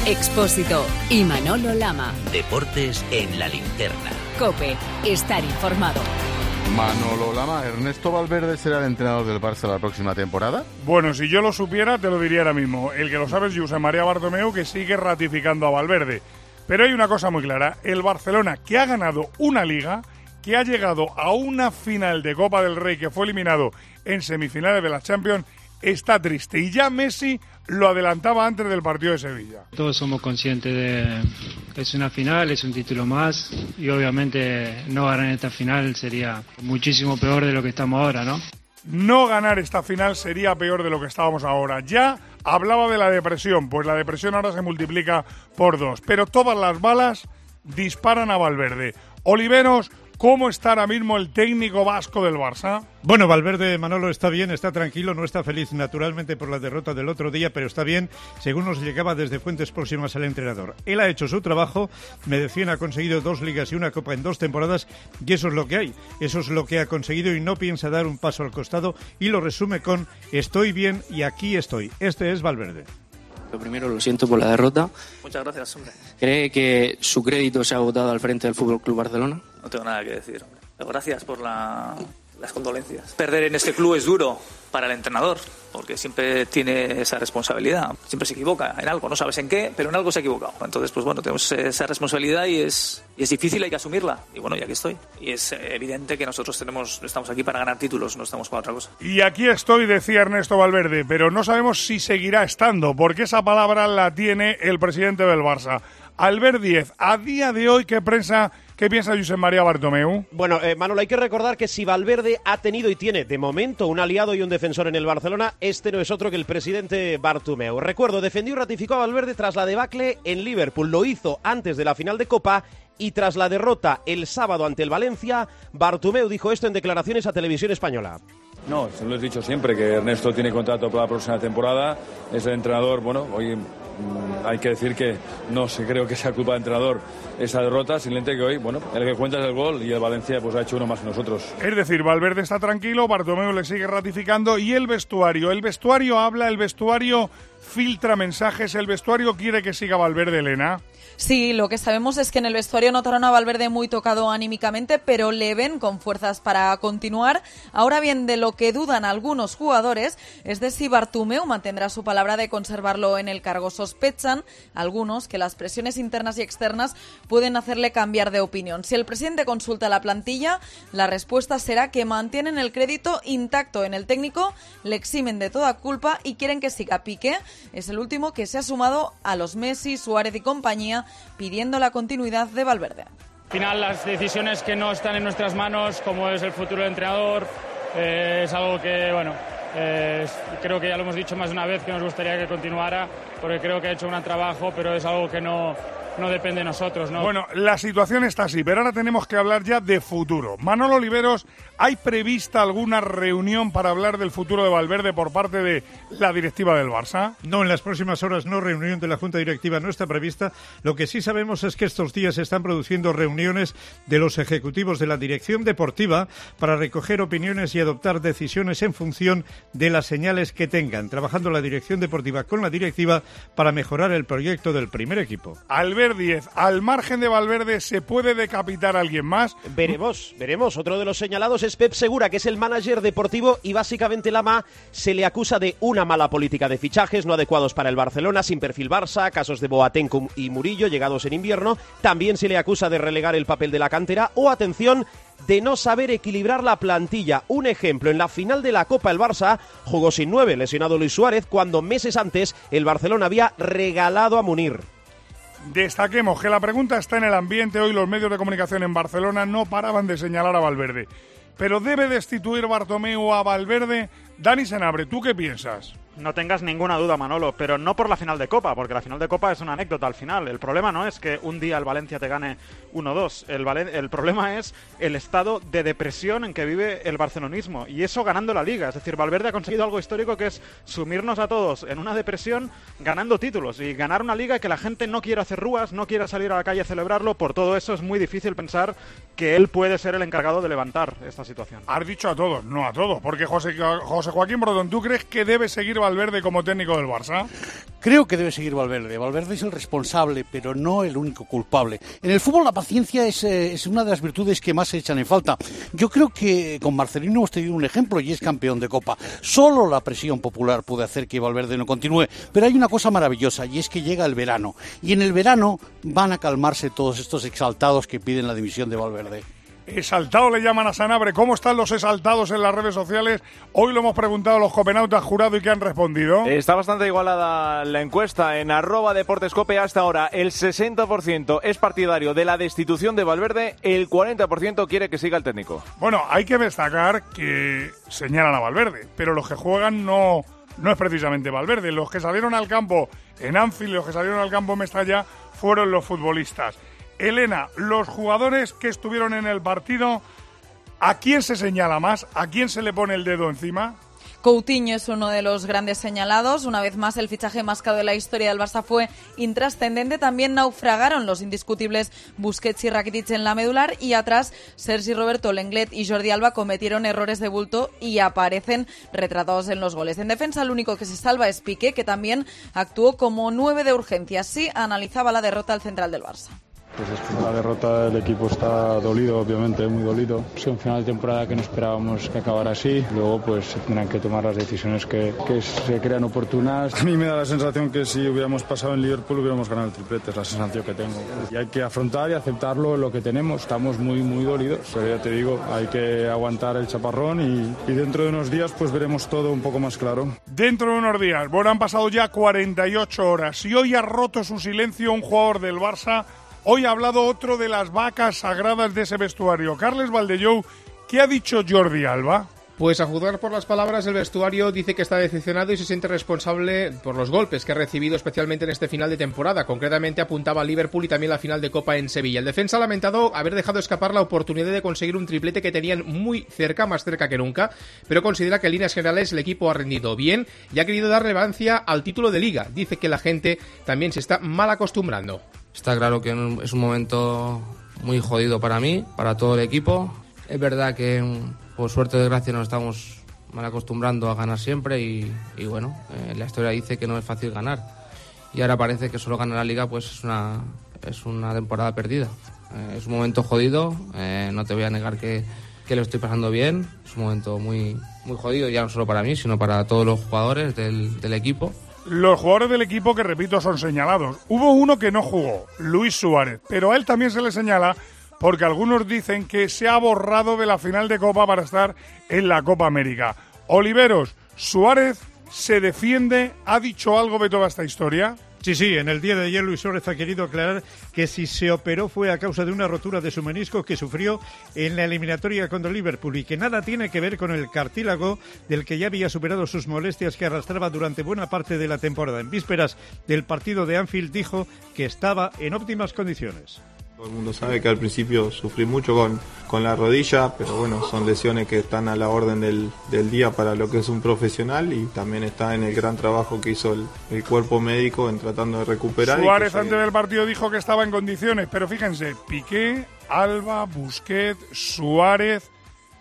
Expósito y Manolo Lama. Deportes en la linterna. COPE, estar informado. Manolo Lama, ¿Ernesto Valverde será el entrenador del Barça la próxima temporada? Bueno, si yo lo supiera, te lo diría ahora mismo. El que lo sabe es Josep María Bartomeu, que sigue ratificando a Valverde. Pero hay una cosa muy clara. El Barcelona, que ha ganado una Liga, que ha llegado a una final de Copa del Rey, que fue eliminado en semifinales de la Champions, está triste. Y ya Messi lo adelantaba antes del partido de Sevilla. Todos somos conscientes de que es una final, es un título más, y obviamente no ganar esta final sería muchísimo peor de lo que estamos ahora, ¿no? No ganar esta final sería peor de lo que estábamos ahora. Ya hablaba de la depresión, pues la depresión ahora se multiplica por 2. Pero todas las balas disparan a Valverde. Oliveros, ¿cómo está ahora mismo el técnico vasco del Barça? Bueno, Valverde, Manolo, está bien, está tranquilo, no está feliz naturalmente por la derrota del otro día, pero está bien, según nos llegaba desde fuentes próximas al entrenador. Él ha hecho su trabajo, me decían, ha conseguido 2 ligas y una copa en 2 temporadas, y eso es lo que hay, eso es lo que ha conseguido y no piensa dar un paso al costado, y lo resume con estoy bien y aquí estoy. Este es Valverde. Lo primero, lo siento por la derrota. Muchas gracias, hombre. ¿Cree que su crédito se ha agotado al frente del Fútbol Club Barcelona? No tengo nada que decir, hombre. Pero gracias por las condolencias. Perder en este club es duro para el entrenador, porque siempre tiene esa responsabilidad. Siempre se equivoca en algo, no sabes en qué, pero en algo se ha equivocado. Entonces, pues bueno, tenemos esa responsabilidad y es difícil, hay que asumirla. Y bueno, y aquí estoy. Y es evidente que nosotros estamos aquí para ganar títulos, no estamos para otra cosa. Y aquí estoy, decía Ernesto Valverde, pero no sabemos si seguirá estando, porque esa palabra la tiene el presidente del Barça. Albert Díez, a día de hoy, ¿qué piensa Josep María Bartomeu? Bueno, Manolo, hay que recordar que si Valverde ha tenido y tiene, de momento, un aliado y un defensor en el Barcelona, este no es otro que el presidente Bartomeu. Recuerdo, defendió y ratificó a Valverde tras la debacle en Liverpool. Lo hizo antes de la final de Copa y tras la derrota el sábado ante el Valencia, Bartomeu dijo esto en declaraciones a Televisión Española. No, se lo he dicho siempre, que Ernesto tiene contrato para la próxima temporada, es el entrenador, bueno, hoy hay que decir que no creo que sea culpa del entrenador esa derrota, simplemente que hoy, bueno, el que cuenta es el gol y el Valencia pues ha hecho uno más que nosotros. Es decir, Valverde está tranquilo, Bartomeu le sigue ratificando y el vestuario habla, el vestuario filtra mensajes, el vestuario quiere que siga Valverde, Elena. Sí, lo que sabemos es que en el vestuario notaron a Valverde muy tocado anímicamente, pero le ven con fuerzas para continuar. Ahora bien, de lo que dudan algunos jugadores es de si Bartomeu mantendrá su palabra de conservarlo en el cargo. Sospechan algunos que las presiones internas y externas pueden hacerle cambiar de opinión. Si el presidente consulta la plantilla, la respuesta será que mantienen el crédito intacto en el técnico, le eximen de toda culpa y quieren que siga. Piqué es el último que se ha sumado a los Messi, Suárez y compañía, pidiendo la continuidad de Valverde. Al final, las decisiones que no están en nuestras manos, como es el futuro del entrenador, es algo que, bueno, creo que ya lo hemos dicho más de una vez, que nos gustaría que continuara, porque creo que ha hecho un gran trabajo, pero es algo que no depende de nosotros, ¿no? Bueno, la situación está así, pero ahora tenemos que hablar ya de futuro. Manolo Oliveros, ¿hay prevista alguna reunión para hablar del futuro de Valverde por parte de la directiva del Barça? No, en las próximas horas no, reunión de la Junta Directiva no está prevista. Lo que sí sabemos es que estos días se están produciendo reuniones de los ejecutivos de la dirección deportiva para recoger opiniones y adoptar decisiones en función de las señales que tengan, trabajando la dirección deportiva con la directiva para mejorar el proyecto del primer equipo. Albert Díez, al margen de Valverde, ¿se puede decapitar a alguien más? Veremos. Otro de los señalados es Pep Segura, que es el manager deportivo y básicamente Lama se le acusa de una mala política de fichajes no adecuados para el Barcelona, sin perfil Barça, casos de Boateng y Murillo llegados en invierno. También se le acusa de relegar el papel de la cantera o, atención, de no saber equilibrar la plantilla. Un ejemplo, en la final de la Copa el Barça jugó sin 9, lesionado Luis Suárez, cuando meses antes el Barcelona había regalado a Munir. Destaquemos que la pregunta está en el ambiente. Hoy los medios de comunicación en Barcelona no paraban de señalar a Valverde. ¿Pero debe destituir Bartomeu a Valverde? Dani Senabre, ¿tú qué piensas? No tengas ninguna duda, Manolo, pero no por la final de Copa, porque la final de Copa es una anécdota al final. El problema no es que un día el Valencia te gane 1-2. El problema es el estado de depresión en que vive el barcelonismo, y eso ganando la Liga. Es decir, Valverde ha conseguido algo histórico, que es sumirnos a todos en una depresión ganando títulos y ganar una Liga que la gente no quiera hacer rúas, no quiera salir a la calle a celebrarlo. Por todo eso es muy difícil pensar que él puede ser el encargado de levantar esta situación. Has dicho a todos, no a todos, porque José Joaquín Brodón, ¿tú crees que debe seguir Valverde Valverde como técnico del Barça? Creo que debe seguir Valverde. Valverde es el responsable, pero no el único culpable. En el fútbol la paciencia es una de las virtudes que más se echan en falta. Yo creo que con Marcelino hemos tenido un ejemplo y es campeón de Copa. Solo la presión popular puede hacer que Valverde no continúe. Pero hay una cosa maravillosa y es que llega el verano. Y en el verano van a calmarse todos estos exaltados que piden la dimisión de Valverde. Exaltado le llaman a Sanabria. ¿Cómo están los exaltados en las redes sociales? Hoy lo hemos preguntado a los copenautas jurado y ¿qué han respondido? Está bastante igualada la encuesta. En @deportescope hasta ahora el 60% es partidario de la destitución de Valverde, el 40% quiere que siga el técnico. Bueno, hay que destacar que señalan a Valverde, pero los que juegan no es precisamente Valverde. Los que salieron al campo en Anfield, los que salieron al campo en Mestalla fueron los futbolistas. Elena, los jugadores que estuvieron en el partido, ¿a quién se señala más? ¿A quién se le pone el dedo encima? Coutinho es uno de los grandes señalados. Una vez más, el fichaje más caro de la historia del Barça fue intrascendente. También naufragaron los indiscutibles Busquets y Rakitic en la medular. Y atrás, Sergi Roberto, Lenglet y Jordi Alba cometieron errores de bulto y aparecen retratados en los goles. En defensa, el único que se salva es Piqué, que también actuó como 9 de urgencia. Así analizaba la derrota al central del Barça. Pues después de la derrota el equipo está dolido, obviamente, muy dolido. Es un final de temporada que no esperábamos que acabara así. Luego pues se tendrán que tomar las decisiones que se crean oportunas. A mí me da la sensación que si hubiéramos pasado en Liverpool hubiéramos ganado el triplete, es la sensación que tengo. Y hay que afrontar y aceptarlo lo que tenemos. Estamos muy dolidos, pero ya te digo, hay que aguantar el chaparrón y dentro de unos días pues veremos todo un poco más claro. Dentro de unos días, bueno, han pasado ya 48 horas y hoy ha roto su silencio un jugador del Barça. Hoy ha hablado otro de las vacas sagradas de ese vestuario, Carles Valdellou. ¿Qué ha dicho Jordi Alba? Pues a juzgar por las palabras, el vestuario dice que está decepcionado y se siente responsable por los golpes que ha recibido especialmente en este final de temporada. Concretamente apuntaba a Liverpool y también la final de Copa en Sevilla. El defensa ha lamentado haber dejado escapar la oportunidad de conseguir un triplete que tenían muy cerca, más cerca que nunca, pero considera que en líneas generales el equipo ha rendido bien y ha querido dar relevancia al título de Liga. Dice que la gente también se está mal acostumbrando. Está claro que es un momento muy jodido para mí, para todo el equipo. Es verdad que por suerte o desgracia nos estamos mal acostumbrando a ganar siempre y bueno, la historia dice que no es fácil ganar. Y ahora parece que solo ganar la Liga pues es una temporada perdida. Es un momento jodido, no te voy a negar que lo estoy pasando bien. Es un momento muy jodido, ya no solo para mí, sino para todos los jugadores del equipo. Los jugadores del equipo que, repito, son señalados. Hubo uno que no jugó, Luis Suárez, pero a él también se le señala porque algunos dicen que se ha borrado de la final de Copa para estar en la Copa América. Oliveros, ¿Suárez se defiende? ¿Ha dicho algo de toda esta historia? Sí, en el día de ayer Luis Suárez ha querido aclarar que si se operó fue a causa de una rotura de su menisco que sufrió en la eliminatoria contra Liverpool y que nada tiene que ver con el cartílago del que ya había superado sus molestias que arrastraba durante buena parte de la temporada. En vísperas del partido de Anfield dijo que estaba en óptimas condiciones. Todo el mundo sabe que al principio sufrí mucho con la rodilla, pero bueno, son lesiones que están a la orden del día para lo que es un profesional y también está en el gran trabajo que hizo el cuerpo médico en tratando de recuperar. Suárez antes del partido dijo que estaba en condiciones, pero fíjense, Piqué, Alba, Busquets, Suárez,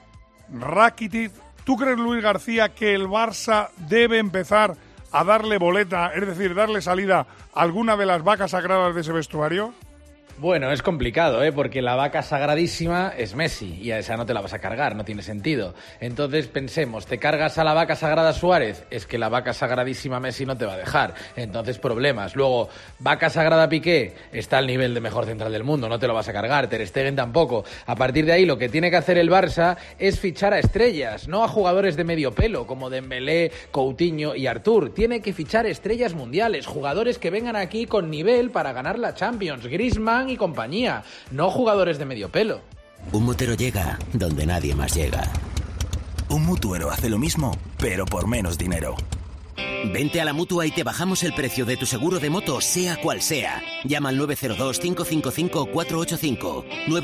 Rakitic. ¿Tú crees, Luis García, que el Barça debe empezar a darle boleta, es decir, darle salida a alguna de las vacas sagradas de ese vestuario? Bueno, es complicado, porque la vaca sagradísima es Messi y a esa no te la vas a cargar, no tiene sentido. Entonces pensemos, ¿te cargas a la vaca sagrada Suárez? Es que la vaca sagradísima Messi no te va a dejar, entonces problemas. Luego, vaca sagrada Piqué está al nivel de mejor central del mundo, no te lo vas a cargar, Ter Stegen tampoco. A partir de ahí lo que tiene que hacer el Barça es fichar a estrellas, no a jugadores de medio pelo como Dembélé, Coutinho y Artur. Tiene que fichar estrellas mundiales, jugadores que vengan aquí con nivel para ganar la Champions, Griezmann y compañía, no jugadores de medio pelo. Un motero llega donde nadie más llega. Un mutuero hace lo mismo, pero por menos dinero. Vente a la Mutua y te bajamos el precio de tu seguro de moto, sea cual sea. Llama al 902-555-485.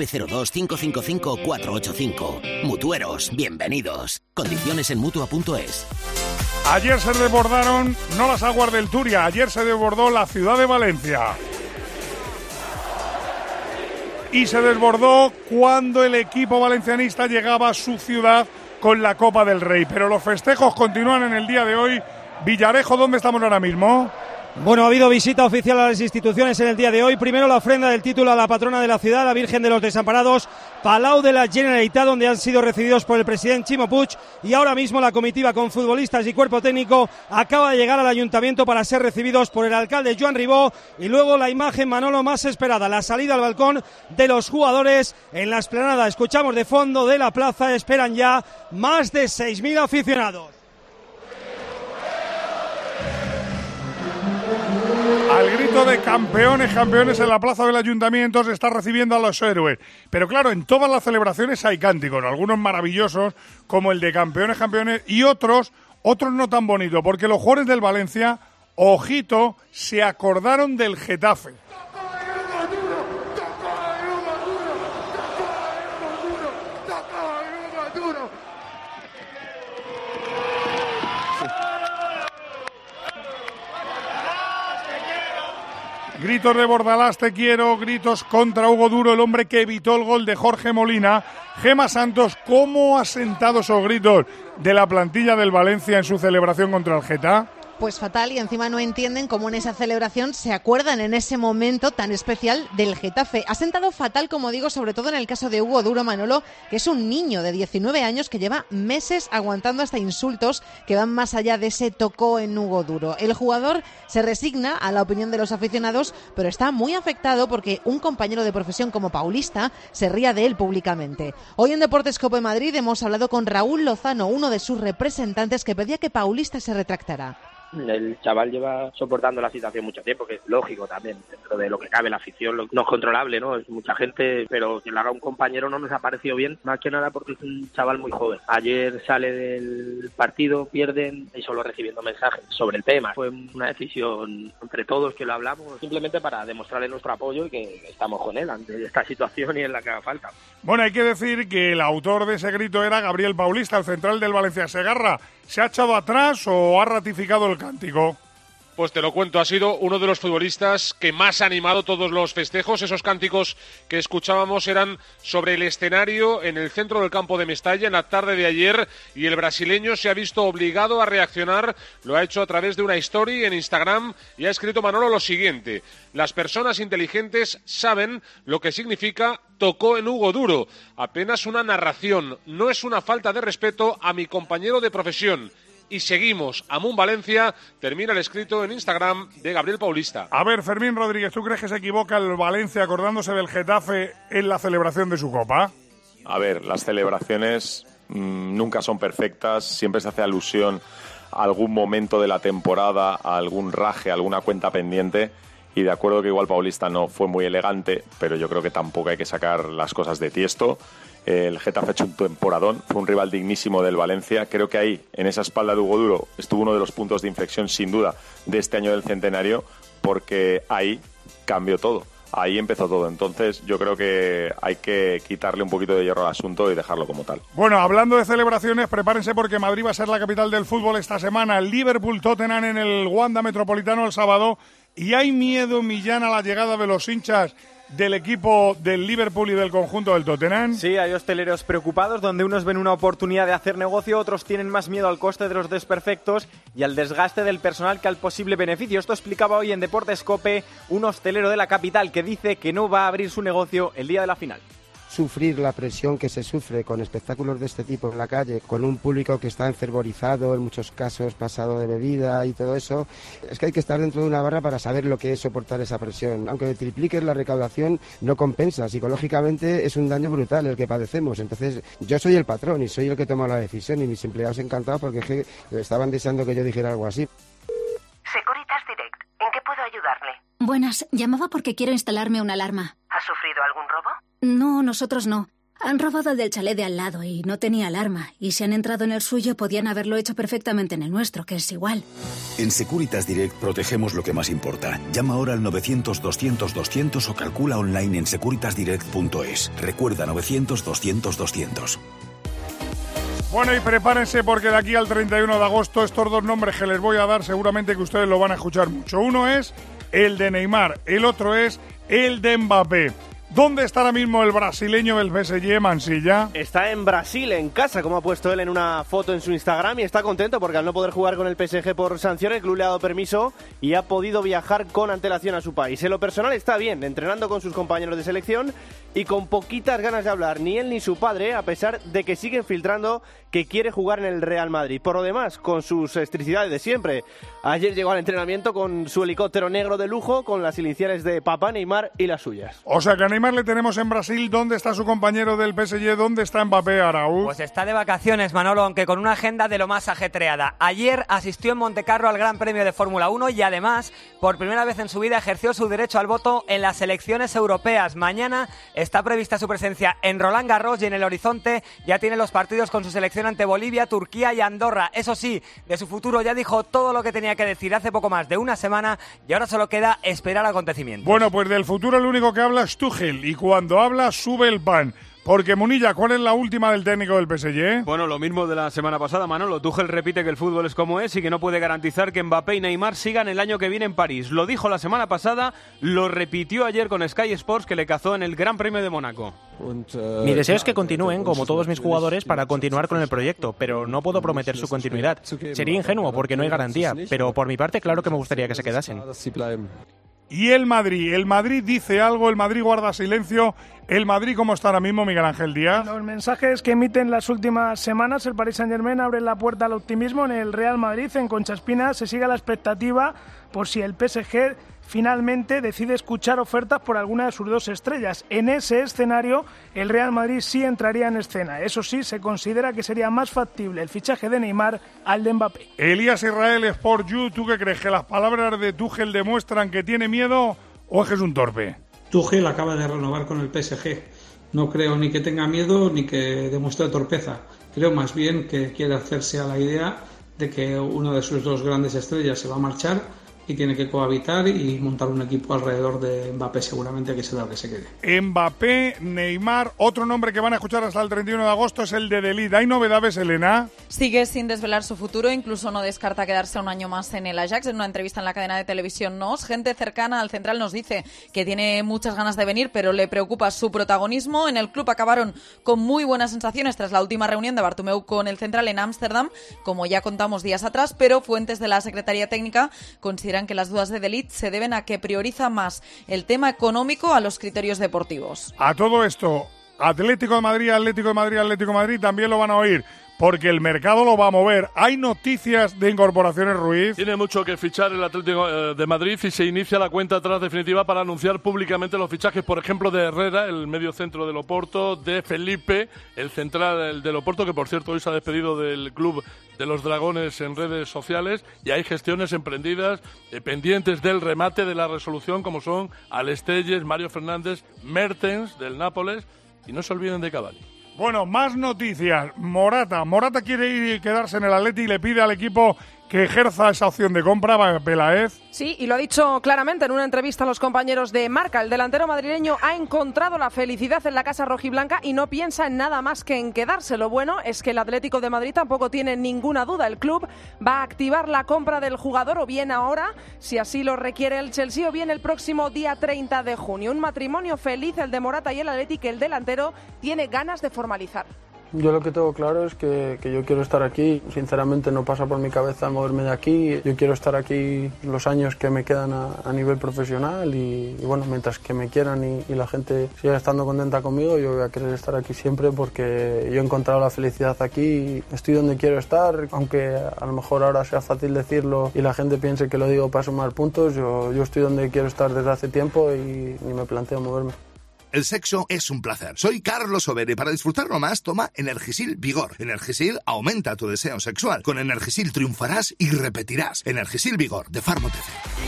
902-555-485. Mutueros, bienvenidos. Condiciones en Mutua.es. Ayer se desbordaron no las aguas del Turia, ayer se desbordó la ciudad de Valencia. Y se desbordó cuando el equipo valencianista llegaba a su ciudad con la Copa del Rey. Pero los festejos continúan en el día de hoy Villarejo, ¿dónde estamos ahora mismo? Bueno, ha habido visita oficial a las instituciones en el día de hoy. Primero la ofrenda del título a la patrona de la ciudad, la Virgen de los Desamparados, Palau de la Generalitat, donde han sido recibidos por el presidente Ximo Puig, y ahora mismo la comitiva con futbolistas y cuerpo técnico acaba de llegar al ayuntamiento para ser recibidos por el alcalde Joan Ribó, y luego la imagen, Manolo, más esperada, la salida al balcón de los jugadores en la explanada. Escuchamos de fondo de la plaza, esperan ya más de 6.000 aficionados. Al grito de campeones, campeones en la plaza del ayuntamiento se está recibiendo a los héroes. Pero claro, en todas las celebraciones hay cánticos, algunos maravillosos, como el de campeones, campeones, y otros no tan bonitos, porque los jugadores del Valencia, ojito, se acordaron del Getafe. Gritos de Bordalás, te quiero, gritos contra Hugo Duro, el hombre que evitó el gol de Jorge Molina. Gema Santos, ¿cómo ha sentado esos gritos de la plantilla del Valencia en su celebración contra el Getafe? Pues fatal, y encima no entienden cómo en esa celebración se acuerdan en ese momento tan especial del Getafe. Ha sentado fatal, como digo, sobre todo en el caso de Hugo Duro, Manolo, que es un niño de 19 años que lleva meses aguantando hasta insultos que van más allá de ese tocó en Hugo Duro. El jugador se resigna a la opinión de los aficionados, pero está muy afectado porque un compañero de profesión como Paulista se ría de él públicamente. Hoy en Deportes Cope Madrid hemos hablado con Raúl Lozano, uno de sus representantes, que pedía que Paulista se retractara. El chaval lleva soportando la situación mucho tiempo, que es lógico también, dentro de lo que cabe la afición, no es controlable, ¿no? Es mucha gente, pero que lo haga un compañero no nos ha parecido bien, más que nada porque es un chaval muy joven. Ayer sale del partido, pierden y solo recibiendo mensajes sobre el tema. Fue una decisión entre todos que lo hablamos, simplemente para demostrarle nuestro apoyo y que estamos con él ante esta situación y en la que haga falta. Bueno, hay que decir que el autor de ese grito era Gabriel Paulista, el central del Valencia. Segarra, ¿se ha echado atrás o ha ratificado el cántico? Pues te lo cuento, ha sido uno de los futbolistas que más ha animado todos los festejos. Esos cánticos que escuchábamos eran sobre el escenario en el centro del campo de Mestalla en la tarde de ayer, y el brasileño se ha visto obligado a reaccionar. Lo ha hecho a través de una story en Instagram y ha escrito, Manolo, lo siguiente: las personas inteligentes saben lo que significa tocó en Hugo Duro. Apenas una narración, no es una falta de respeto a mi compañero de profesión. Y seguimos. Amun Valencia, termina el escrito en Instagram de Gabriel Paulista. A ver, Fermín Rodríguez, ¿tú crees que se equivoca el Valencia acordándose del Getafe en la celebración de su Copa? A ver, las celebraciones nunca son perfectas, siempre se hace alusión a algún momento de la temporada, a algún raje, a alguna cuenta pendiente. Y de acuerdo que igual Paulista no fue muy elegante, pero yo creo que tampoco hay que sacar las cosas de tiesto. El Getafe ha hecho un temporadón, fue un rival dignísimo del Valencia. Creo que ahí, en esa espalda de Hugo Duro, estuvo uno de los puntos de inflexión, sin duda, de este año del centenario, porque ahí cambió todo, ahí empezó todo. Entonces yo creo que hay que quitarle un poquito de hierro al asunto y dejarlo como tal. Bueno, hablando de celebraciones, prepárense porque Madrid va a ser la capital del fútbol esta semana. Liverpool-Tottenham en el Wanda Metropolitano el sábado. ¿Y hay miedo, Millán, a la llegada de los hinchas del equipo del Liverpool y del conjunto del Tottenham? Sí, hay hosteleros preocupados, donde unos ven una oportunidad de hacer negocio, otros tienen más miedo al coste de los desperfectos y al desgaste del personal que al posible beneficio. Esto explicaba hoy en Deportes Cope un hostelero de la capital que dice que no va a abrir su negocio el día de la final. Sufrir la presión que se sufre con espectáculos de este tipo en la calle, con un público que está enfervorizado, en muchos casos pasado de bebida y todo eso, es que hay que estar dentro de una barra para saber lo que es soportar esa presión. Aunque tripliques la recaudación, no compensa. Psicológicamente es un daño brutal el que padecemos. Entonces, yo soy el patrón y soy el que toma la decisión, y mis empleados encantados porque es que estaban deseando que yo dijera algo así. Securitas Direct, ¿en qué puedo ayudarle? Buenas, llamaba porque quiero instalarme una alarma. ¿Ha sufrido algún robo? No, nosotros no. Han robado el del chalet de al lado y no tenía alarma. Y si han entrado en el suyo, podían haberlo hecho perfectamente en el nuestro, que es igual. En Securitas Direct protegemos lo que más importa. Llama ahora al 900-200-200 o calcula online en securitasdirect.es. Recuerda, 900-200-200. Bueno, y prepárense porque de aquí al 31 de agosto estos dos nombres que les voy a dar seguramente que ustedes lo van a escuchar mucho. Uno es el de Neymar, el otro es el de Mbappé. ¿Dónde está ahora mismo el brasileño del PSG, Mansilla? Está en Brasil, en casa, como ha puesto él en una foto en su Instagram, y está contento porque al no poder jugar con el PSG por sanciones, el club le ha dado permiso y ha podido viajar con antelación a su país. En lo personal está bien, entrenando con sus compañeros de selección y con poquitas ganas de hablar, ni él ni su padre, a pesar de que siguen filtrando que quiere jugar en el Real Madrid. Por lo demás, con sus excentricidades de siempre. Ayer llegó al entrenamiento con su helicóptero negro de lujo, con las iniciales de Papá Neymar y las suyas. O sea que a Neymar le tenemos en Brasil. ¿Dónde está su compañero del PSG? ¿Dónde está Mbappé, Araúz? Pues está de vacaciones, Manolo, aunque con una agenda de lo más ajetreada. Ayer asistió en Montecarlo al Gran Premio de Fórmula 1 y además, por primera vez en su vida, ejerció su derecho al voto en las elecciones europeas. Mañana está prevista su presencia en Roland Garros y en el horizonte ya tiene los partidos con su selección ante Bolivia, Turquía y Andorra. Eso sí, de su futuro ya dijo todo lo que tenía que decir hace poco más de una semana y ahora solo queda esperar acontecimientos. Bueno, pues del futuro el único que habla es Tuchel y cuando habla sube el pan. Porque, Munilla, ¿cuál es la última del técnico del PSG? Bueno, lo mismo de la semana pasada, Manolo. Tuchel repite que el fútbol es como es y que no puede garantizar que Mbappé y Neymar sigan el año que viene en París. Lo dijo la semana pasada, lo repitió ayer con Sky Sports, que le cazó en el Gran Premio de Mónaco. Mi deseo es que continúen, como todos mis jugadores, para continuar con el proyecto, pero no puedo prometer su continuidad. Sería ingenuo porque no hay garantía, pero por mi parte, claro que me gustaría que se quedasen. Y el Madrid dice algo, el Madrid guarda silencio. ¿El Madrid cómo está ahora mismo, Miguel Ángel Díaz? Los mensajes que emiten las últimas semanas, el Paris Saint-Germain abre la puerta al optimismo en el Real Madrid. En Conchaspina se sigue la expectativa por si el PSG finalmente decide escuchar ofertas por alguna de sus dos estrellas. En ese escenario, el Real Madrid sí entraría en escena. Eso sí, se considera que sería más factible el fichaje de Neymar al de Mbappé. Elías Israel, Sport You, ¿tú qué crees? ¿Que las palabras de Tuchel demuestran que tiene miedo o es que es un torpe? Tuchel acaba de renovar con el PSG. No creo ni que tenga miedo ni que demuestre torpeza. Creo más bien que quiere hacerse a la idea de que una de sus dos grandes estrellas se va a marchar y tiene que cohabitar y montar un equipo alrededor de Mbappé, seguramente que será el que se quede. Mbappé, Neymar, otro nombre que van a escuchar hasta el 31 de agosto es el de De Ligt. ¿Hay novedades, Elena? Sigue sin desvelar su futuro, incluso no descarta quedarse un año más en el Ajax. En una entrevista en la cadena de televisión NOS, gente cercana al central nos dice que tiene muchas ganas de venir, pero le preocupa su protagonismo. En el club acabaron con muy buenas sensaciones tras la última reunión de Bartomeu con el central en Ámsterdam, como ya contamos días atrás, pero fuentes de la Secretaría Técnica consideran que las dudas de De Ligt se deben a que prioriza más el tema económico a los criterios deportivos. A todo esto, Atlético de Madrid también lo van a oír, porque el mercado lo va a mover. ¿Hay noticias de incorporaciones, Ruiz? Tiene mucho que fichar el Atlético de Madrid y se inicia la cuenta atrás definitiva para anunciar públicamente los fichajes, por ejemplo, de Herrera, el medio centro del Oporto, de Felipe, el central del Oporto, que por cierto hoy se ha despedido del club de los Dragones en redes sociales, y hay gestiones emprendidas pendientes del remate de la resolución, como son Alestelles, Mario Fernández, Mertens del Nápoles, y no se olviden de Cavani. Bueno, más noticias. Morata quiere ir y quedarse en el Atleti y le pide al equipo que ejerza esa opción de compra, Peláez. Sí, y lo ha dicho claramente en una entrevista a los compañeros de Marca. El delantero madrileño ha encontrado la felicidad en la casa rojiblanca y no piensa en nada más que en quedarse. Lo bueno es que el Atlético de Madrid tampoco tiene ninguna duda. El club va a activar la compra del jugador, o bien ahora, si así lo requiere el Chelsea, o bien el próximo día 30 de junio. Un matrimonio feliz el de Morata y el Atleti, que el delantero tiene ganas de formalizar. Yo lo que tengo claro es que yo quiero estar aquí. Sinceramente no pasa por mi cabeza moverme de aquí. Yo quiero estar aquí los años que me quedan a nivel profesional y bueno, mientras que me quieran y la gente siga estando contenta conmigo, yo voy a querer estar aquí siempre porque yo he encontrado la felicidad aquí y estoy donde quiero estar. Aunque a lo mejor ahora sea fácil decirlo y la gente piense que lo digo para sumar puntos, yo estoy donde quiero estar desde hace tiempo y ni me planteo moverme. El sexo es un placer. Soy Carlos Overa y para disfrutarlo más, toma Energisil Vigor. Energisil aumenta tu deseo sexual. Con Energisil triunfarás y repetirás. Energisil Vigor, de Farmotec.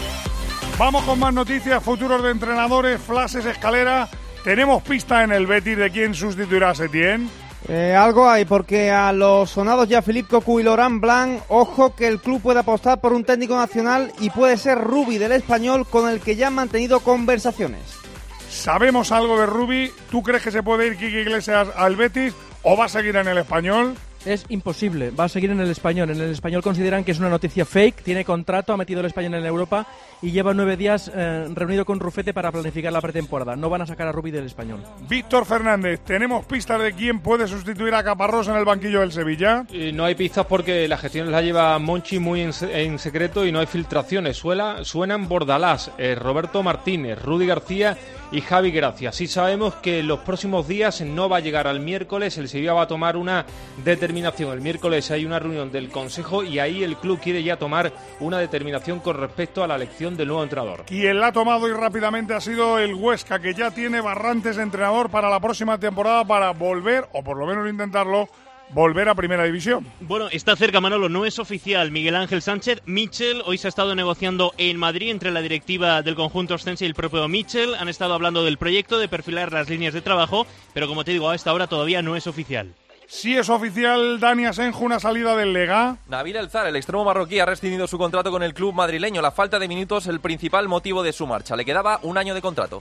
Vamos con más noticias, futuros de entrenadores, flashes, escalera. ¿Tenemos pista en el Betis de quién sustituirá a Setién? Algo hay, porque a los sonados ya Philippe Cocu y Laurent Blanc, ojo que el club puede apostar por un técnico nacional y puede ser Rubi del Español, con el que ya han mantenido conversaciones. ¿Sabemos algo de Rubi? ¿Tú crees que se puede ir Quique Iglesias al Betis o va a seguir en el Español? es imposible. Va a seguir en el Español. En el Español consideran que es una noticia fake. Tiene contrato, ha metido el Español en Europa y lleva 9 días reunido con Rufete para planificar la pretemporada. No van a sacar a Rubi del Español. Víctor Fernández, ¿tenemos pistas de quién puede sustituir a Caparrós en el banquillo del Sevilla? No hay pistas porque la gestión la lleva Monchi muy en secreto y no hay filtraciones. Suenan Bordalás, Roberto Martínez, Rudy García y Javi Gracia. Sí sabemos que en los próximos días no va a llegar al miércoles, el Sevilla va a tomar una determinación. El miércoles hay una reunión del Consejo y ahí el club quiere ya tomar una determinación con respecto a la elección del nuevo entrenador. Quien la ha tomado y rápidamente ha sido el Huesca, que ya tiene Barrantes de entrenador para la próxima temporada para volver, o por lo menos intentarlo, volver a Primera División. Bueno, está cerca, Manolo, no es oficial. Miguel Ángel Sánchez, Mitchell, hoy se ha estado negociando en Madrid entre la directiva del conjunto oscense y el propio Mitchell. Han estado hablando del proyecto, de perfilar las líneas de trabajo, pero como te digo, a esta hora todavía no es oficial. Sí es oficial, Dani Asenjo, una salida del Lega. Nabil Elzar, el extremo marroquí, ha rescindido su contrato con el club madrileño. La falta de minutos, el principal motivo de su marcha. Le quedaba un año de contrato.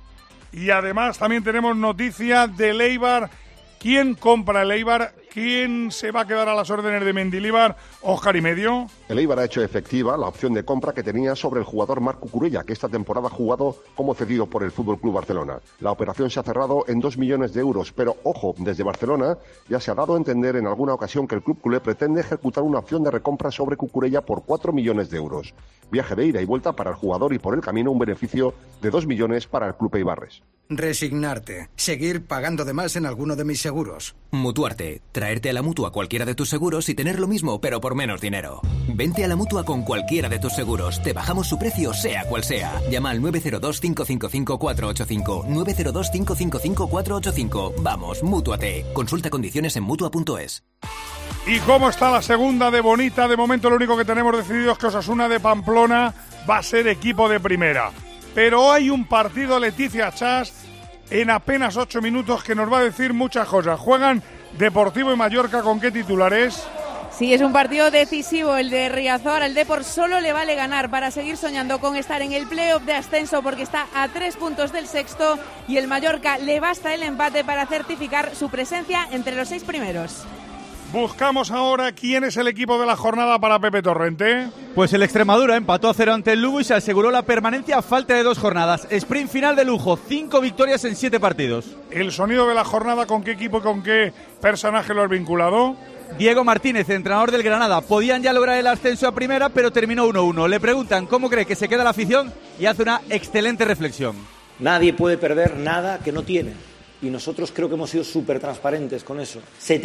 Y además también tenemos noticia del Eibar. ¿Quién compra el Eibar? ¿Quién se va a quedar a las órdenes de Mendilibar? Óscar y medio. El Eibar ha hecho efectiva la opción de compra que tenía sobre el jugador Marc Cucurella, que esta temporada ha jugado como cedido por el FC Barcelona. La operación se ha cerrado en 2 millones de euros, pero ojo, desde Barcelona ya se ha dado a entender en alguna ocasión que el club culé pretende ejecutar una opción de recompra sobre Cucurella por 4 millones de euros. Viaje de ida y vuelta para el jugador y por el camino un beneficio de 2 millones para el club eibarres. Resignarte. Seguir pagando de más en alguno de mis seguros. Mutuarte. Traerte a la Mutua cualquiera de tus seguros y tener lo mismo, pero por menos dinero. Vente a la Mutua con cualquiera de tus seguros. Te bajamos su precio, sea cual sea. Llama al 902-555-485. 902-555-485. Vamos, Mútuate. Consulta condiciones en Mutua.es. ¿Y cómo está la segunda de bonita? De momento lo único que tenemos decidido es que Osasuna de Pamplona va a ser equipo de primera. Pero hay un partido, Leticia Chas, en apenas 8 minutos que nos va a decir muchas cosas. Juegan Deportivo y Mallorca, ¿con qué titulares? Sí, es un partido decisivo el de Riazor. Al Depor solo le vale ganar para seguir soñando con estar en el playoff de ascenso porque está a 3 puntos del sexto y el Mallorca le basta el empate para certificar su presencia entre los 6 primeros. Buscamos ahora quién es el equipo de la jornada para Pepe Torrente. Pues el Extremadura empató a 0 ante el Lugo y se aseguró la permanencia a falta de 2 jornadas. Sprint final de lujo, 5 victorias en 7 partidos. El sonido de la jornada, ¿con qué equipo y con qué personaje lo has vinculado? Diego Martínez, entrenador del Granada. Podían ya lograr el ascenso a primera, pero terminó 1-1. Le preguntan cómo cree que se queda la afición y hace una excelente reflexión. Nadie puede perder nada que no tiene. Y nosotros creo que hemos sido súper transparentes con eso.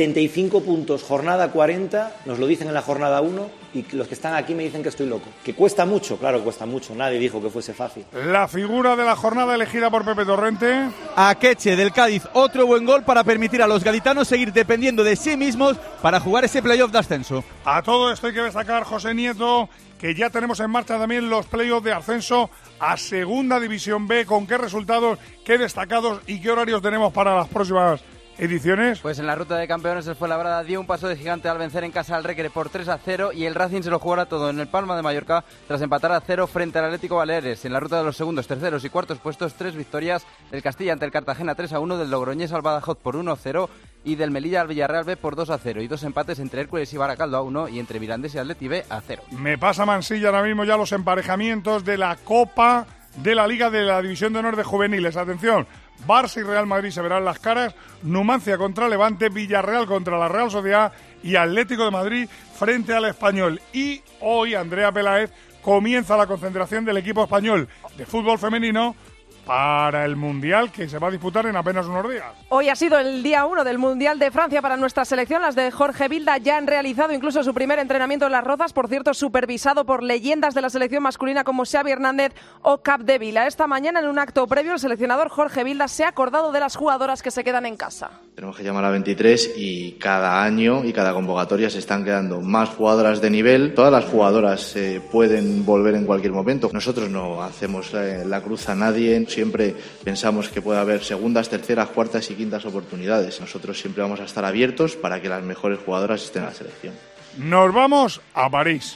75 puntos, jornada 40, nos lo dicen en la jornada 1 y los que están aquí me dicen que estoy loco. ¿Que cuesta mucho? Claro que cuesta mucho, nadie dijo que fuese fácil. La figura de la jornada elegida por Pepe Torrente. Akeche del Cádiz, otro buen gol para permitir a los gaditanos seguir dependiendo de sí mismos para jugar ese playoff de ascenso. A todo esto hay que destacar, José Nieto, que ya tenemos en marcha también los playoffs de ascenso a Segunda División B. ¿Con qué resultados, qué destacados y qué horarios tenemos para las próximas ediciones? Pues en la ruta de campeones el Fuenlabrada dio un paso de gigante al vencer en casa al Recre por 3-0 y el Racing se lo jugará todo en el Palma de Mallorca tras empatar a 0 frente al Atlético Baleares. En la ruta de los segundos, terceros y cuartos puestos, 3 victorias del Castilla ante el Cartagena 3-1, del Logroñés al Badajoz por 1-0 y del Melilla al Villarreal B por 2-0 y 2 empates entre Hércules y Baracaldo a 1 y entre Mirandés y Atleti B a 0. Me pasa Mansilla ahora mismo ya los emparejamientos de la Copa de la Liga de la División de Honor de Juveniles. Atención, Barça y Real Madrid se verán las caras, Numancia contra Levante, Villarreal contra la Real Sociedad y Atlético de Madrid frente al Español. Y hoy Andrea Peláez comienza la concentración del equipo español de fútbol femenino para el Mundial que se va a disputar en apenas unos días. Hoy ha sido el día 1 del Mundial de Francia para nuestra selección. Las de Jorge Vilda ya han realizado incluso su primer entrenamiento en Las Rozas, por cierto, supervisado por leyendas de la selección masculina como Xavi Hernández o Capdevila. Esta mañana, en un acto previo, el seleccionador Jorge Vilda se ha acordado de las jugadoras que se quedan en casa. Tenemos que llamar a 23 y cada año y cada convocatoria se están quedando más jugadoras de nivel. Todas las jugadoras pueden volver en cualquier momento. Nosotros no hacemos la cruz a nadie. Siempre pensamos que puede haber segundas, terceras, cuartas y quintas oportunidades. Nosotros siempre vamos a estar abiertos para que las mejores jugadoras estén en la selección. Nos vamos a París.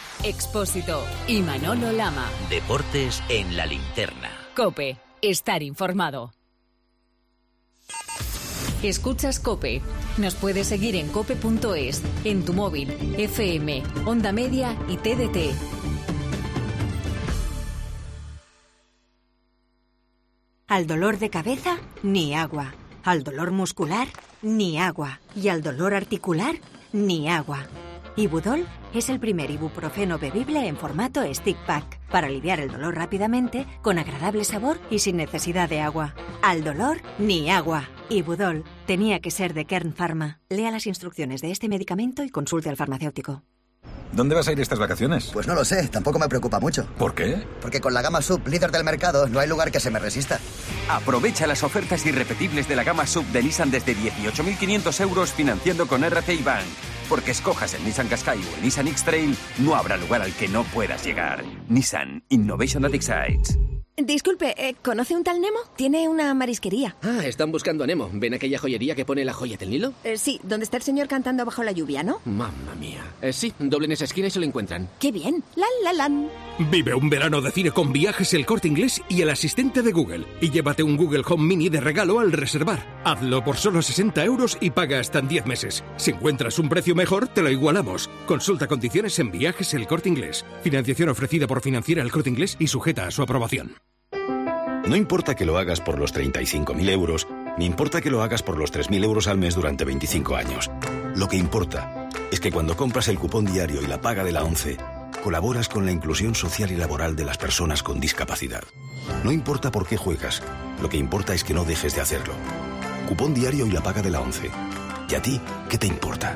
Expósito y Manolo Lama. Deportes en la linterna. COPE. Estar informado. Escuchas COPE. Nos puedes seguir en cope.es, en tu móvil, FM, Onda Media y TDT. Al dolor de cabeza, ni agua. Al dolor muscular, ni agua. Y al dolor articular, ni agua. Ibudol es el primer ibuprofeno bebible en formato stick pack para aliviar el dolor rápidamente, con agradable sabor y sin necesidad de agua. Al dolor, ni agua. Ibudol tenía que ser de Kern Pharma. Lea las instrucciones de este medicamento y consulte al farmacéutico. ¿Dónde vas a ir estas vacaciones? Pues no lo sé, tampoco me preocupa mucho. ¿Por qué? Porque con la gama SUV, líder del mercado, no hay lugar que se me resista. Aprovecha las ofertas irrepetibles de la gama SUV de Nissan desde 18.500 euros financiando con RCI Bank. Porque escojas el Nissan Qashqai o el Nissan X-Trail, no habrá lugar al que no puedas llegar. Nissan Innovation that excites. Disculpe, ¿conoce un tal Nemo? Tiene una marisquería. Ah, están buscando a Nemo. ¿Ven aquella joyería que pone la joya del Nilo? Sí, donde está el señor cantando bajo la lluvia, ¿no? Mamma mía. Sí, doblen esa esquina y se lo encuentran. ¡Qué bien! ¡Lan! Vive un verano de cine con Viajes El Corte Inglés y el asistente de Google. Y llévate un Google Home Mini de regalo al reservar. Hazlo por solo 60 euros y paga hasta en 10 meses. Si encuentras un precio mejor, te lo igualamos. Consulta condiciones en Viajes El Corte Inglés. Financiación ofrecida por Financiera El Corte Inglés y sujeta a su aprobación. No importa que lo hagas por los 35.000 euros, ni importa que lo hagas por los 3.000 euros al mes durante 25 años. Lo que importa es que cuando compras el cupón diario y la paga de la ONCE, colaboras con la inclusión social y laboral de las personas con discapacidad. No importa por qué juegas, lo que importa es que no dejes de hacerlo. Cupón diario y la paga de la ONCE. ¿Y a ti qué te importa?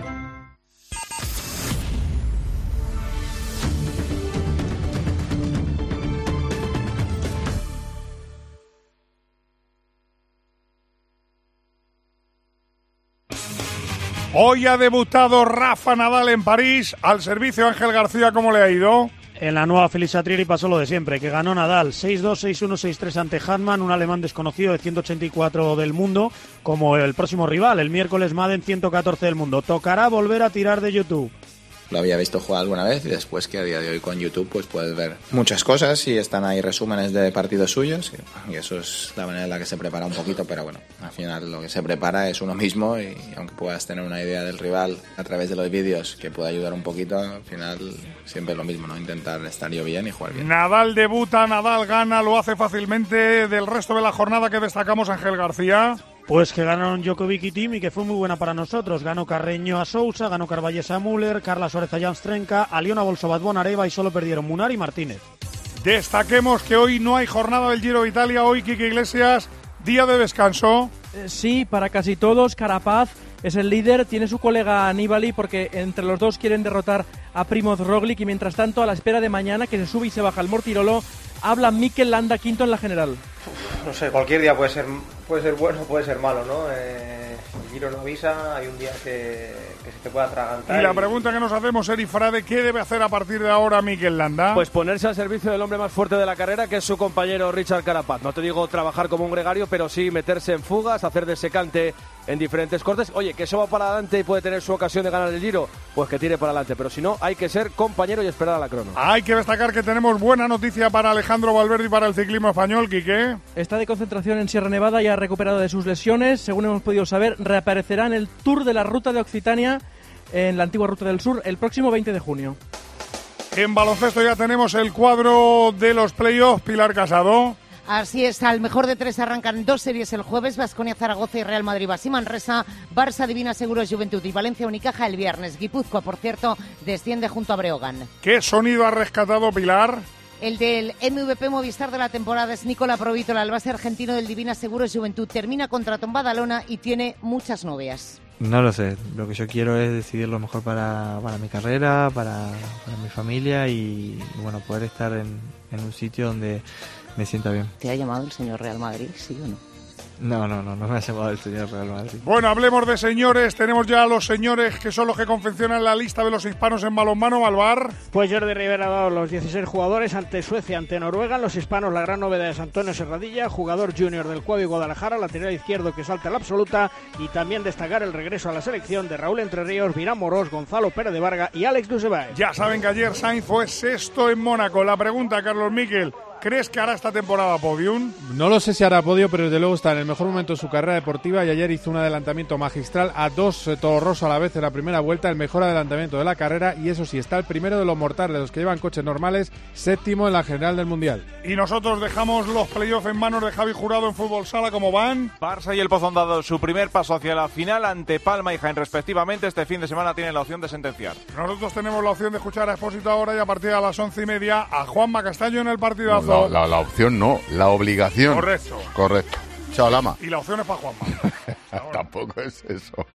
Hoy ha debutado Rafa Nadal en París. Al servicio Ángel García, ¿cómo le ha ido? En la nueva Feliz Satrieri pasó lo de siempre, que ganó Nadal 6-2, 6-1, 6-3 ante Hartmann, un alemán desconocido de 184 del mundo, como el próximo rival, el miércoles Madden 114 del mundo. Tocará volver a tirar de YouTube. Lo había visto jugar alguna vez y después que a día de hoy con YouTube pues puedes ver muchas cosas y están ahí resúmenes de partidos suyos y eso es la manera en la que se prepara un poquito, pero bueno, al final lo que se prepara es uno mismo y aunque puedas tener una idea del rival a través de los vídeos que pueda ayudar un poquito, al final siempre es lo mismo, ¿no? Intentar estar yo bien y jugar bien. Nadal debuta, Nadal gana, lo hace fácilmente. Del resto de la jornada que destacamos, Ángel García. Pues que ganaron Djokovic y Thiem y que fue muy buena para nosotros. Ganó Carreño a Sousa, ganó Carballes a Müller, Carla Suárez a Janstrenka, Aliona Bolsovat Bonareva y solo perdieron Munar y Martínez. Destaquemos que hoy no hay jornada del Giro de Italia, hoy Quique Iglesias, día de descanso. Sí, para casi todos. Carapaz es el líder, tiene su colega Nibali porque entre los dos quieren derrotar a Primoz Roglic y mientras tanto a la espera de mañana que se sube y se baja el Mortirolo, habla Mikel Landa quinto en la general. No sé, cualquier día puede ser bueno, puede ser malo, ¿no? El Giro no avisa, hay un día que se te puede atragantar. Y la pregunta que nos hacemos, Eri Frade, ¿qué debe hacer a partir de ahora Mikel Landa? Pues ponerse al servicio del hombre más fuerte de la carrera, que es su compañero Richard Carapaz. No te digo trabajar como un gregario, pero sí meterse en fugas, hacer de secante en diferentes cortes. Oye, que eso va para adelante y puede tener su ocasión de ganar el Giro, pues que tire para adelante. Pero si no, hay que ser compañero y esperar a la crono. Hay que destacar que tenemos buena noticia para Alejandro Valverde y para el ciclismo español, Quique. Está de concentración en Sierra Nevada y ha recuperado de sus lesiones. Según hemos podido saber, reaparecerá en el Tour de la Ruta de Occitania, en la antigua Ruta del Sur, el próximo 20 de junio. En baloncesto ya tenemos el cuadro de los playoffs, Pilar Casado. Así es, al mejor de tres arrancan dos series el jueves, Baskonia Zaragoza y Real Madrid Basí Manresa, Barça Divina Seguros Juventud y Valencia Unicaja el viernes. Guipúzcoa, por cierto, desciende junto a Breogán. ¿Qué sonido ha rescatado Pilar? El del MVP Movistar de la temporada es Nicola Provítola, el base argentino del Divina Seguros Juventud. Termina contrato en Badalona y tiene muchas novias. No lo sé, lo que yo quiero es decidir lo mejor para mi carrera, para mi familia y bueno, poder estar en un sitio donde me sienta bien. ¿Te ha llamado el señor Real Madrid, sí o no? No me ha llamado el señor Real Madrid. Bueno, hablemos de señores. Tenemos ya a los señores que son los que confeccionan la lista de los hispanos en balonmano, Malvar. Pues Jordi Rivera ha dado los 16 jugadores ante Suecia, ante Noruega. Los hispanos, la gran novedad es Antonio Serradilla, jugador junior del Cuadro y Guadalajara, lateral izquierdo que salta a la absoluta. Y también destacar el regreso a la selección de Raúl Entre Ríos, Virán Morós, Gonzalo Pérez de Varga y Alex Dusebae. Ya saben que ayer Sainz fue sexto en Mónaco. La pregunta, Carlos Miquel, ¿Crees que hará esta temporada podium? No lo sé si hará podio, pero desde luego está en el mejor momento de su carrera deportiva y ayer hizo un adelantamiento magistral a 2 toros a la vez en la primera vuelta, el mejor adelantamiento de la carrera, y eso sí, está el primero de los mortales, los que llevan coches normales, séptimo en la general del Mundial. Y nosotros dejamos los playoffs en manos de Javi Jurado en Fútbol Sala. ¿Cómo van? Barça y el Pozo han dado su primer paso hacia la final ante Palma y Jaén respectivamente. Este fin de semana tienen la opción de sentenciar. Nosotros tenemos la opción de escuchar a Expósito ahora y a partir de las 11:30 a Juanma Castaño en el partidazo. No, la opción no, la obligación. Correcto. Chao, Lama. Y la opción es para Juanma. Tampoco es eso.